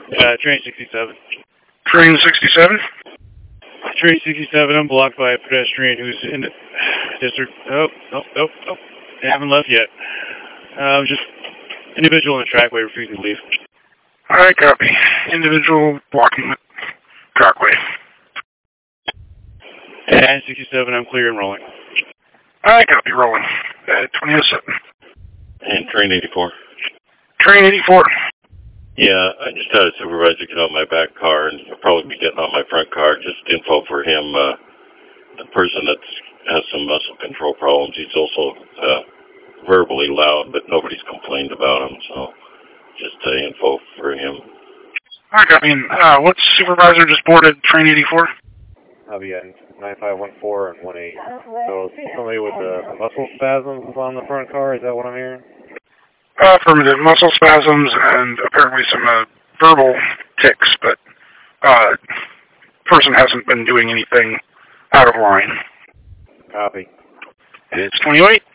Train 67. Train 67? Train 67, I'm blocked by a pedestrian who's in the district. Oh. They haven't left yet. Just individual in the trackway refusing to leave. Alright, copy. Individual blocking the trackway. And 67, I'm clear and rolling. Alright, copy. Rolling. 2007. And Train 84. Train 84. Yeah, I just had a supervisor get out my back car, and he'll probably be getting out my front car. Just info for him. The person that has some muscle control problems, he's also verbally loud, but nobody's complained about him, so just info for him. Alright, copy. What supervisor just boarded Train 84? I'll be at 9514 and 18. So somebody with muscle spasms on the front car, is that what I'm hearing? Affirmative. Muscle spasms and apparently some verbal tics, but person hasn't been doing anything out of line. Copy. It's 28.